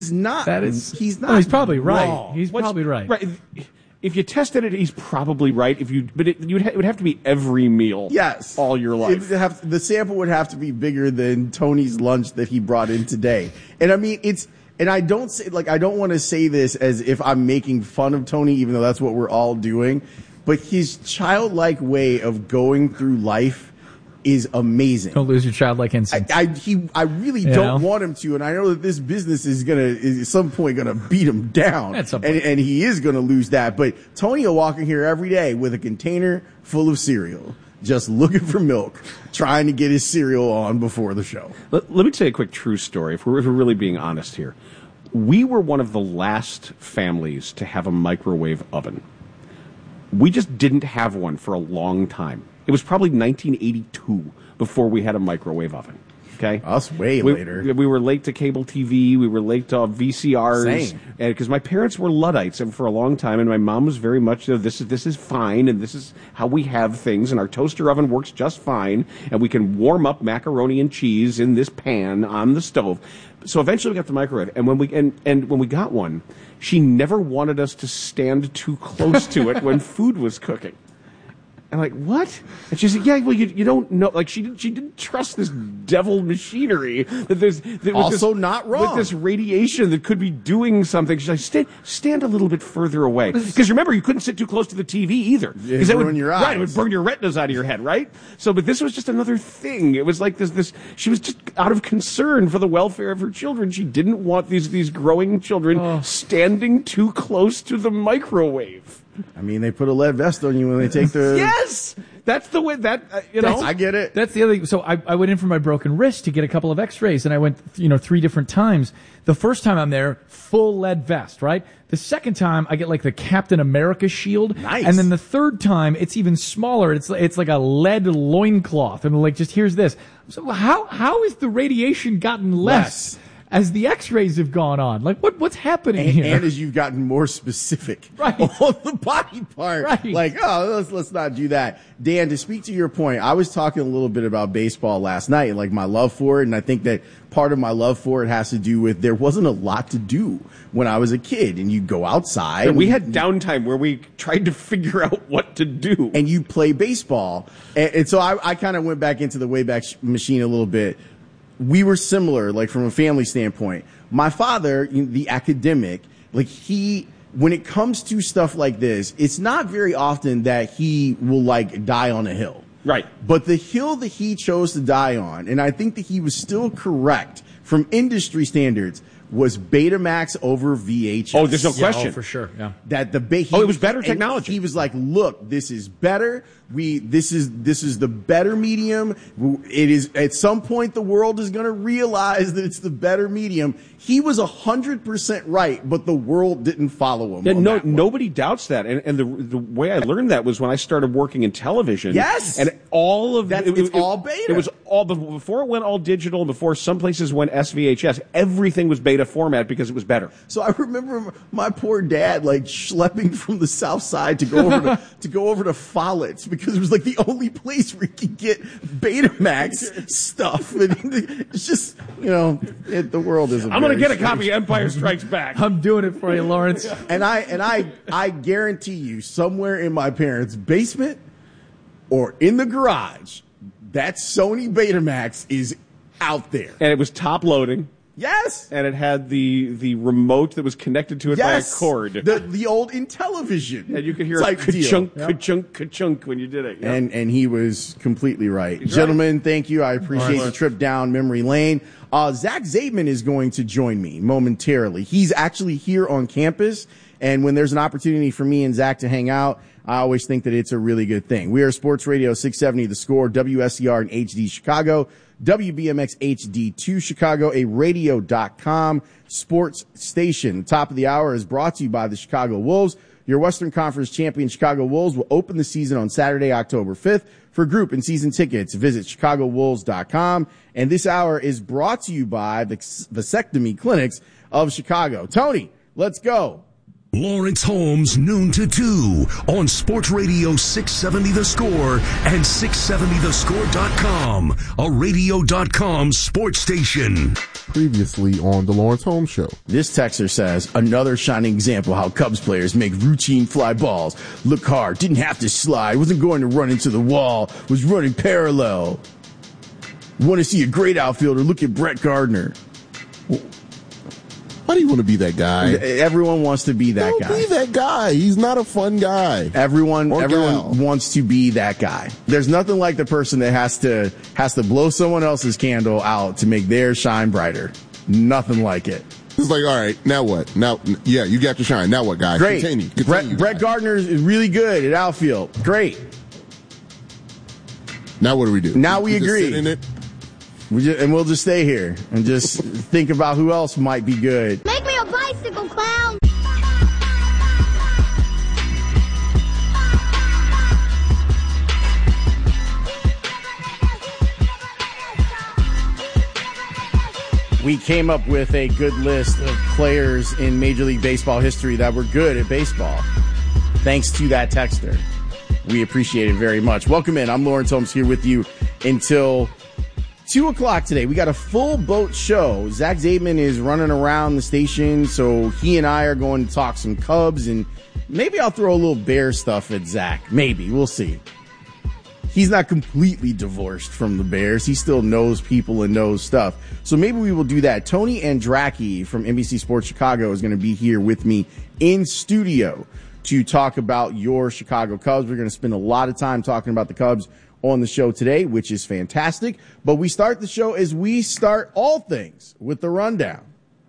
not. He's not. No, he's probably right. Wrong. He's probably right. Right. If you tested it, he's probably right. It would have to be every meal. Yes. All your life. The sample would have to be bigger than Tony's lunch that he brought in today. And I mean, and I don't want to say this as if I'm making fun of Tony, even though that's what we're all doing. But his childlike way of going through life is amazing. Don't lose your childlike instinct. I really don't want him to, and I know that this business is at some point gonna beat him down, and he is gonna lose that. But Tony will walk in here every day with a container full of cereal, just looking for milk, trying to get his cereal on before the show. Let me tell you a quick true story, if we're really being honest here. We were one of the last families to have a microwave oven. We just didn't have one for a long time. It was probably 1982 before we had a microwave oven. Okay, us way later. We were late to cable TV. We were late to VCRs. Same. Because my parents were Luddites and for a long time, and my mom was very much this is fine, and this is how we have things, and our toaster oven works just fine, and we can warm up macaroni and cheese in this pan on the stove. So eventually we got the microwave, and when we got one, she never wanted us to stand too close to it when food was cooking. I'm like, what? And she said, yeah, well, you don't know. Like, she didn't trust this devil machinery not wrong. With this radiation that could be doing something. She's like, stand a little bit further away. Because remember, you couldn't sit too close to the TV either. Because that would ruin your eyes. Right, it would burn your retinas out of your head, right? So, but this was just another thing. It was like this, she was just out of concern for the welfare of her children. She didn't want these growing children standing too close to the microwave. I mean, they put a lead vest on you when they take the... Yes! That's the way I get it. That's the other thing. So I went in for my broken wrist to get a couple of x-rays, and I went, 3 different times. The first time I'm there, full lead vest, right? The second time, I get like the Captain America shield. Nice. And then the third time, it's even smaller. It's like a lead loincloth. And like, just here's this. So how has the radiation gotten less as the x-rays have gone on? Like, what's happening here? And as you've gotten more specific on the body part. Right. Like, let's not do that. Dan, to speak to your point, I was talking a little bit about baseball last night and like my love for it. And I think that part of my love for it has to do with there wasn't a lot to do when I was a kid. And you go outside. And we had downtime where we tried to figure out what to do. And you play baseball. And so I kind of went back into the Wayback Machine a little bit. We were similar, like from a family standpoint. My father, the academic, when it comes to stuff like this, it's not very often that he will die on a hill. Right. But the hill that he chose to die on, and I think that he was still correct from industry standards, was Betamax over VHS. Oh, there's no question. Oh, for sure. Yeah. That it was better technology. He was like, look, this is better. This is the better medium. It is, at some point the world is going to realize that it's the better medium. He was 100% right, but the world didn't follow him. Yeah, nobody doubts that. And the way I learned that was when I started working in television. Yes. And all of that, it's all beta. It was all, before it went all digital, before some places went SVHS, everything was beta format because it was better. So I remember my poor dad schlepping from the south side to go over to go over to Follett's because it was the only place where you could get Betamax stuff. And it's just, the world is. I'm going to get a copy of Empire Strikes Back. I'm doing it for you, Lawrence. And I guarantee you, somewhere in my parents' basement or in the garage, that Sony Betamax is out there. And it was top loading. Yes. And it had the remote that was connected to it by a cord. The old Intellivision. And you could hear ka-chunk, ka-chunk, ka-chunk when you did it. Yep. And he was completely right. Gentlemen, thank you. I appreciate the trip down memory lane. Zach Zaidman is going to join me momentarily. He's actually here on campus. And when there's an opportunity for me and Zach to hang out, I always think that it's a really good thing. We are Sports Radio 670 The Score, WSCR and HD Chicago, WBMX HD2 Chicago, a radio.com sports station. The top of the hour is brought to you by the Chicago Wolves. Your Western Conference champion Chicago Wolves will open the season on Saturday, October 5th. For group and season tickets, visit ChicagoWolves.com. And this hour is brought to you by the Vasectomy Clinics of Chicago. Tony, let's go. Lawrence Holmes, noon to 2 on Sports Radio 670 The Score and 670thescore.com, a radio.com sports station. Previously on the Lawrence Holmes Show. This texter says, another shining example how Cubs players make routine fly balls. Look hard, didn't have to slide, wasn't going to run into the wall, was running parallel. Want to see a great outfielder? Look at Brett Gardner. Why do you want to be that guy? Everyone wants to be that guy. Don't be that guy. He's not a fun guy. Everyone wants to be that guy. There's nothing like the person that has to blow someone else's candle out to make theirs shine brighter. Nothing like it. It's like, all right, now what? Now, yeah, you got to shine. Now what, guys? Great. Continue, Brett Gardner is really good at outfield. Great. Now what do we do? Now we agree. Sit in it? We'll just stay here and just think about who else might be good. Make me a bicycle clown. We came up with a good list of players in Major League Baseball history that were good at baseball. Thanks to that texter. We appreciate it very much. Welcome in. I'm Lawrence Holmes here with you until 2 o'clock today. We got a full boat show. Zach Zaidman is running around the station, so he and I are going to talk some Cubs, and maybe I'll throw a little Bear stuff at Zach. Maybe. We'll see. He's not completely divorced from the Bears. He still knows people and knows stuff. So maybe we will do that. Tony Andracki from NBC Sports Chicago is going to be here with me in studio to talk about your Chicago Cubs. We're going to spend a lot of time talking about the Cubs on the show today, which is fantastic. But we start the show as we start all things with the rundown.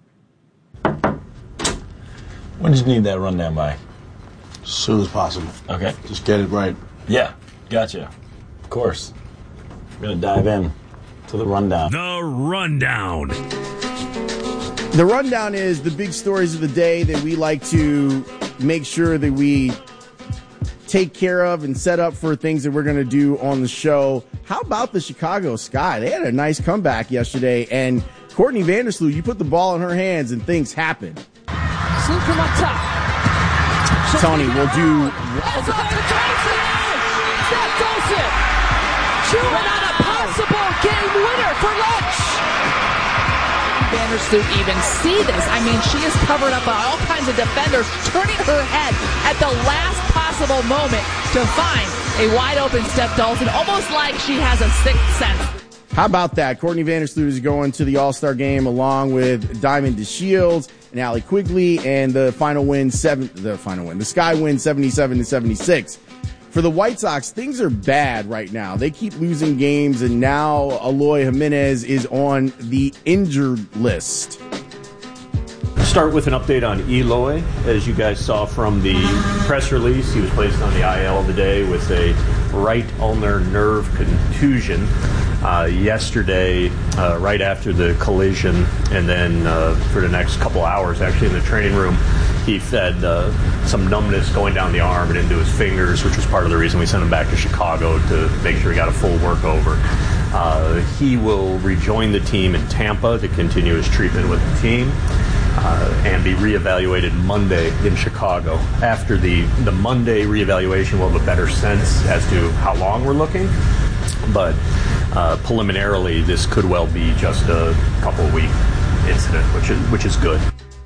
When did you need that rundown by? As soon as possible. Okay. Just get it right. Yeah, gotcha. Of course. I'm going to dive in to the rundown. The Rundown. The rundown is the big stories of the day that we like to make sure that we take care of and set up for things that we're going to do on the show. How about the Chicago Sky? They had a nice comeback yesterday, and Courtney Vandersloot, you put the ball in her hands and things happen. Sloot from up top. Tony, we'll do... Steph Dolson chewing on a possible game winner for lunch. Vandersloot even see this. I mean, she is covered up by all kinds of defenders, turning her head at the last possible moment to find a wide open Steph Dolson, almost like she has a sixth sense. How about that? Courtney Vandersloot is going to the All-Star game along with Diamond DeShields and Allie Quigley, and the Sky wins 77-76. For the White Sox, things are bad right now. They keep losing games, and now Eloy Jimenez is on the injured list. Start with an update on Eloy. As you guys saw from the press release, he was placed on the IL today with a right ulnar nerve contusion. Yesterday, right after the collision, and then for the next couple hours, actually in the training room, he fed some numbness going down the arm and into his fingers, which was part of the reason we sent him back to Chicago to make sure he got a full workover. He will rejoin the team in Tampa to continue his treatment with the team and be reevaluated Monday in Chicago. After the Monday reevaluation, we'll have a better sense as to how long we're looking. But preliminarily, this could well be just a couple-week incident, which is good.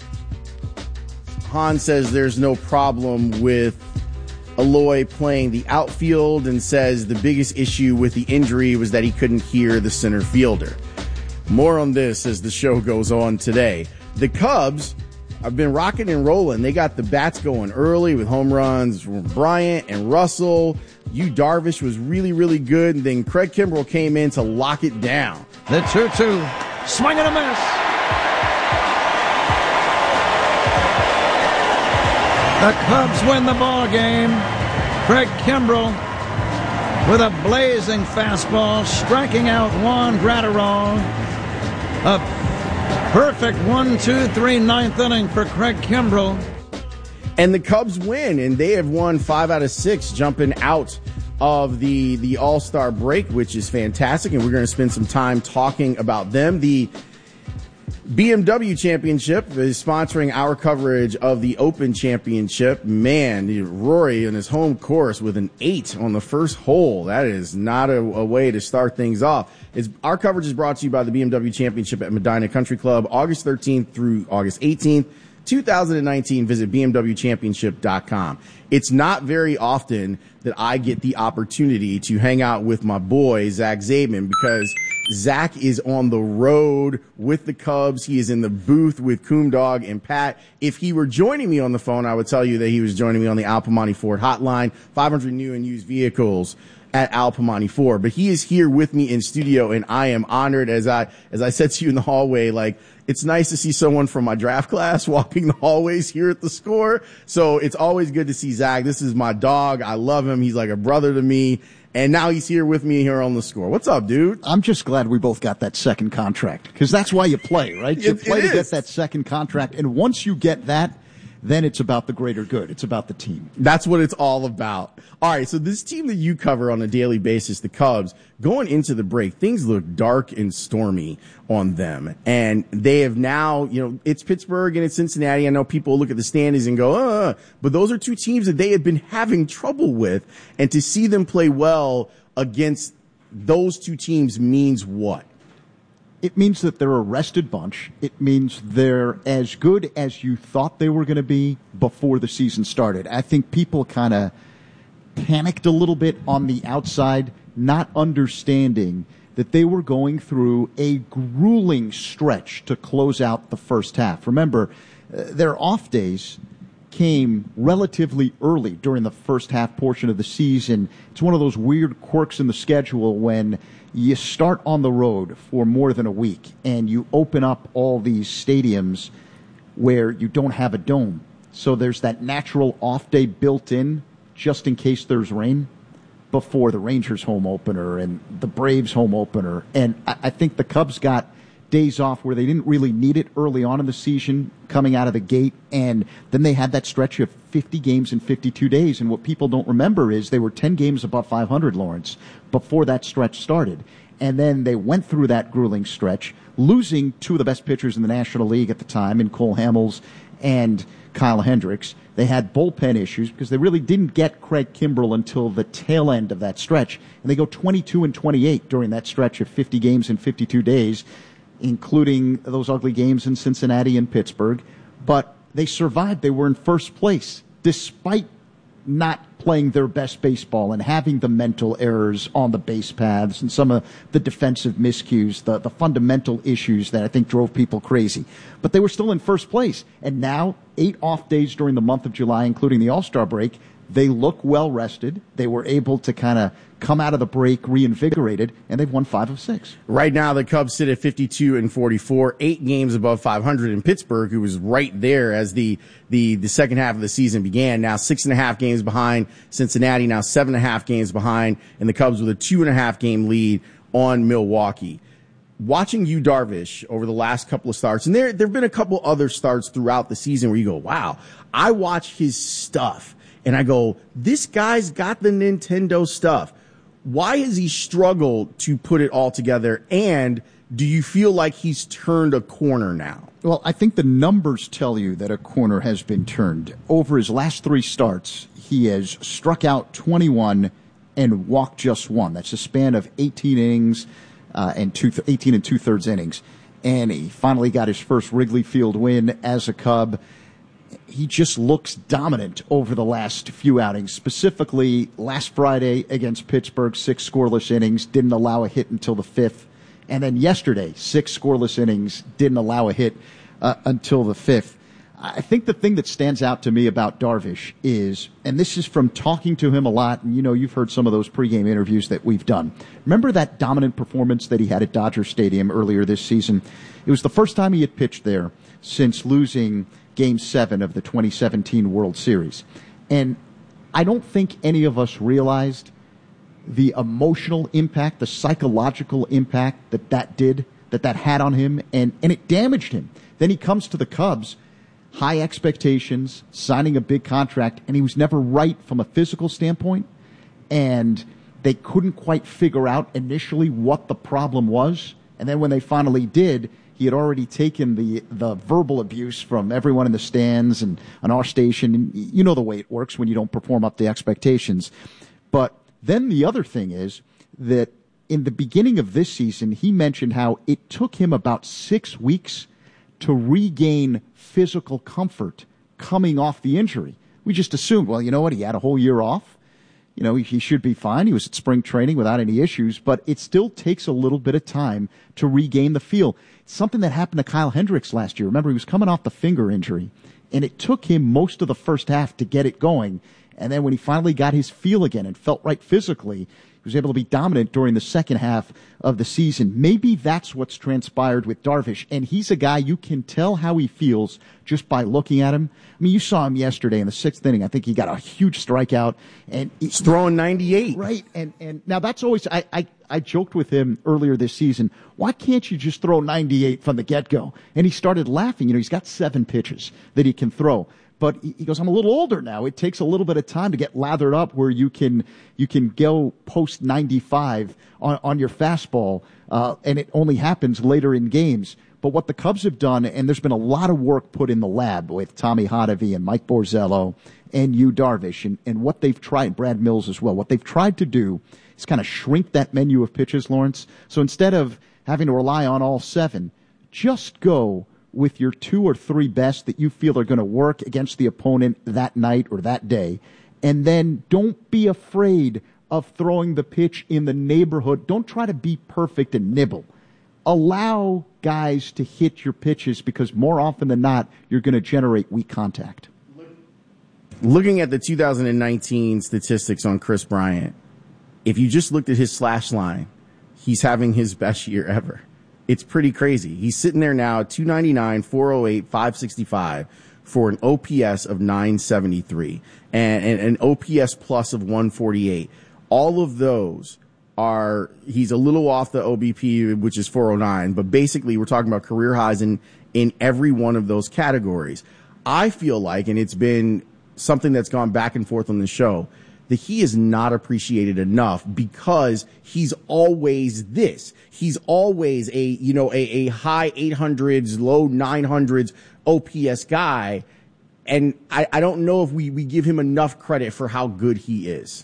Han says there's no problem with Eloy playing the outfield and says the biggest issue with the injury was that he couldn't hear the center fielder. More on this as the show goes on today. The Cubs have been rocking and rolling. They got the bats going early with home runs from Bryant and Russell. Yu Darvish was really, really good. And then Craig Kimbrell came in to lock it down. The 2-2. Swing and a miss. The Cubs win the ball game. Craig Kimbrell with a blazing fastball, striking out Juan Gratterall. A perfect 1-2-3 ninth inning for Craig Kimbrell. And the Cubs win, and they have won 5 out of 6, jumping out of the All-Star break, which is fantastic, and we're going to spend some time talking about them. The BMW Championship is sponsoring our coverage of the Open Championship. Man, Rory on his home course with an 8 on the first hole. That is not a way to start things off. Our coverage is brought to you by the BMW Championship at Medina Country Club, August 13th through August 18th, 2019. Visit BMWChampionship.com. It's not very often that I get the opportunity to hang out with my boy, Zach Zaidman, because Zach is on the road with the Cubs. He is in the booth with Coomdog and Pat. If he were joining me on the phone, I would tell you that he was joining me on the Al Piemonte Ford hotline, 500 new and used vehicles at Al Piemonte Ford. But he is here with me in studio, and I am honored. As I said to you in the hallway, like, it's nice to see someone from my draft class walking the hallways here at the Score. So it's always good to see Zach. This is my dog. I love him. He's like a brother to me. And now he's here with me here on the Score. What's up, dude? I'm just glad we both got that second contract, because that's why you play, right? You play to get that second contract. And once you get that, then it's about the greater good. It's about the team. That's what it's all about. All right, so this team that you cover on a daily basis, the Cubs, going into the break, things look dark and stormy on them. And they have now, it's Pittsburgh and it's Cincinnati. I know people look at the standings and go, but those are two teams that they have been having trouble with. And to see them play well against those two teams means what? It means that they're a rested bunch. It means they're as good as you thought they were going to be before the season started. I think people kind of panicked a little bit on the outside, not understanding that they were going through a grueling stretch to close out the first half. Remember, their off days came relatively early during the first half portion of the season. It's one of those weird quirks in the schedule when you start on the road for more than a week and you open up all these stadiums where you don't have a dome. So there's that natural off day built in just in case there's rain before the Rangers home opener and the Braves home opener. And I think the Cubs got days off where they didn't really need it early on in the season coming out of the gate. And then they had that stretch of 50 games in 52 days. And what people don't remember is they were 10 games above 500, Lawrence, before that stretch started. And then they went through that grueling stretch, losing two of the best pitchers in the National League at the time in Cole Hamels and Kyle Hendricks. They had bullpen issues because they really didn't get Craig Kimbrell until the tail end of that stretch. And they go 22-28 during that stretch of 50 games in 52 days, including those ugly games in Cincinnati and Pittsburgh. But they survived. They were in first place despite not playing their best baseball and having the mental errors on the base paths and some of the defensive miscues, the fundamental issues that I think drove people crazy. But they were still in first place. And now, 8 off days during the month of July, including the All-Star break, they look well rested. They were able to kind of come out of the break reinvigorated, and they've won 5 of 6. Right now, the Cubs sit at 52-44, 8 games above 500 in Pittsburgh, who was right there as the second half of the season began. Now 6.5 games behind Cincinnati, now 7.5 games behind, and the Cubs with a 2.5 game lead on Milwaukee. Watching Yu Darvish over the last couple of starts, and there have been a couple other starts throughout the season where you go, wow, I watch his stuff. And I go, this guy's got the Nintendo stuff. Why has he struggled to put it all together? And do you feel like he's turned a corner now? Well, I think the numbers tell you that a corner has been turned. Over his last 3 starts, he has struck out 21 and walked just 1. That's a span of 18 innings and 18 2/3 innings. And he finally got his first Wrigley Field win as a Cub. He just looks dominant over the last few outings, specifically last Friday against Pittsburgh, 6 scoreless innings, didn't allow a hit until the 5th. And then yesterday, 6 scoreless innings, didn't allow a hit until the 5th. I think the thing that stands out to me about Darvish is, and this is from talking to him a lot, and you've heard some of those pregame interviews that we've done. Remember that dominant performance that he had at Dodger Stadium earlier this season? It was the first time he had pitched there since losing Game 7 of the 2017 World Series. And I don't think any of us realized the emotional impact, the psychological impact that had on him, and it damaged him. Then he comes to the Cubs, high expectations, signing a big contract, and he was never right from a physical standpoint. And they couldn't quite figure out initially what the problem was. And then when they finally did, He had already taken the verbal abuse from everyone in the stands and on our station. And you know the way it works when you don't perform up to expectations. But then the other thing is that in the beginning of this season, he mentioned how it took him about 6 weeks to regain physical comfort coming off the injury. We just assumed, well, you know what, he had a whole year off. You know, he should be fine. He was at spring training without any issues, but it still takes a little bit of time to regain the feel. It's something that happened to Kyle Hendricks last year. Remember, he was coming off the finger injury, and it took him most of the first half to get it going. And then when he finally got his feel again and felt right physically, he was able to be dominant during the second half of the season. Maybe that's what's transpired with Darvish. And he's a guy you can tell how he feels just by looking at him. I mean, you saw him yesterday in the sixth inning. I think he got a huge strikeout. And he's throwing 98. Right. And now that's always, I joked with him earlier this season, why can't you just throw 98 from the get-go? And he started laughing. You know, he's got 7 pitches that he can throw. But he goes, I'm a little older now. It takes a little bit of time to get lathered up where you can go post 95 on your fastball, and it only happens later in games. But what the Cubs have done, and there's been a lot of work put in the lab with Tommy Hotovy and Mike Borzello and Yu Darvish, and what they've tried, Brad Mills as well, what they've tried to do is kind of shrink that menu of pitches, Lawrence. So instead of having to rely on all 7, just go with your 2 or 3 best that you feel are going to work against the opponent that night or that day. And then don't be afraid of throwing the pitch in the neighborhood. Don't try to be perfect and nibble. Allow guys to hit your pitches because more often than not, you're going to generate weak contact. Looking at the 2019 statistics on Kris Bryant, if you just looked at his slash line, he's having his best year ever. It's pretty crazy. He's sitting there now at 299, 408, 565 for an OPS of 973 and an OPS plus of 148. All of those are, he's a little off the OBP, which is 409, but basically we're talking about career highs in every one of those categories. I feel like, and it's been something that's gone back and forth on the show, that he is not appreciated enough because he's always this. He's always a high 800s, low 900s OPS guy. And I don't know if we give him enough credit for how good he is.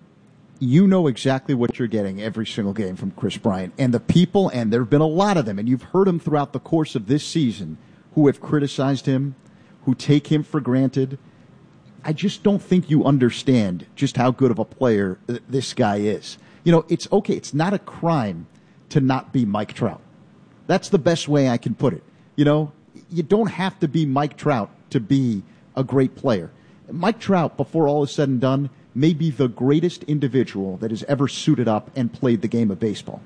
You know exactly what you're getting every single game from Kris Bryant. And the people, and there have been a lot of them, and you've heard them throughout the course of this season, who have criticized him, who take him for granted. I just don't think you understand just how good of a player this guy is. You know, it's okay. It's not a crime to not be Mike Trout. That's the best way I can put it. You know, you don't have to be Mike Trout to be a great player. Mike Trout, before all is said and done, may be the greatest individual that has ever suited up and played the game of baseball.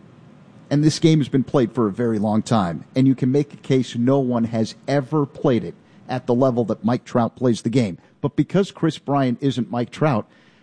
And this game has been played for a very long time. And you can make a case no one has ever played it at the level that Mike Trout plays the game. But because Kris Bryant isn't Mike Trout,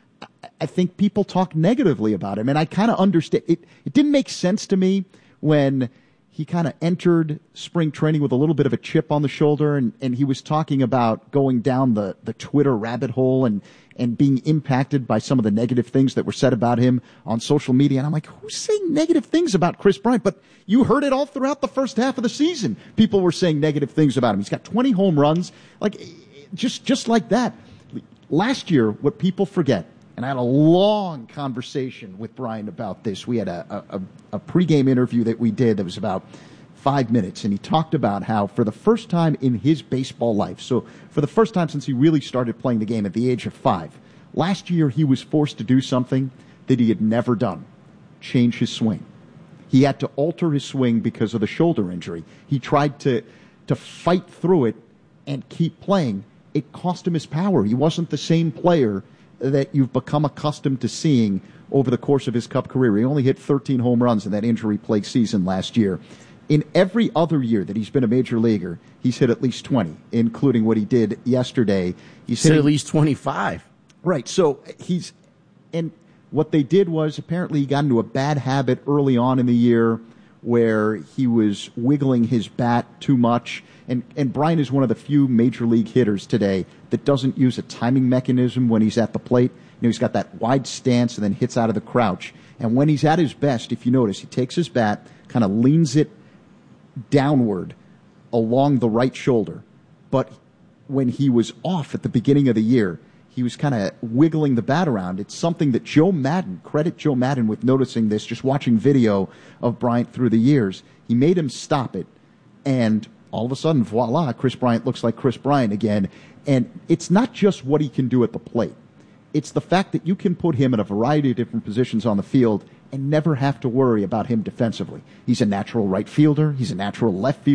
I think people talk negatively about him. And I kind of understand. It didn't make sense to me when he kind of entered spring training with a little bit of a chip on the shoulder, and he was talking about going down the Twitter rabbit hole and being impacted by some of the negative things that were said about him on social media. And I'm like, who's saying negative things about Kris Bryant? But you heard it all throughout the first half of the season. People were saying negative things about him. He's got 20 home runs. Like, just like that. Last year, what people forget, and I had a long conversation with Brian about this. We had a pregame interview that we did that was about 5 minutes, and he talked about how for the first time in his baseball life, so for the first time since he really started playing the game at the age of 5, last year he was forced to do something that he had never done, change his swing. He had to alter his swing because of the shoulder injury. He tried to fight through it and keep playing. It cost him his power. He wasn't the same player that you've become accustomed to seeing over the course of his Cub career. He only hit 13 home runs in that injury-plagued season last year. In every other year that he's been a major leaguer, he's hit at least 20, including what he did yesterday. He's hit at least 25. Right. So and what they did was apparently he got into a bad habit early on in the year where he was wiggling his bat too much. And Brian is one of the few major league hitters today that doesn't use a timing mechanism when he's at the plate. You know, he's got that wide stance and then hits out of the crouch. And when he's at his best, if you notice, he takes his bat, kind of leans it downward along the right shoulder. But when he was off at the beginning of the year, he was kind of wiggling the bat around. It's something that Joe Madden, credit Joe Madden with noticing this, just watching video of Bryant through the years. He made him stop it, and all of a sudden, voila, Chris Bryant looks like Chris Bryant again. And it's not just what he can do at the plate. It's the fact that you can put him in a variety of different positions on the field and never have to worry about him defensively. He's a natural right fielder. He's a natural left fielder.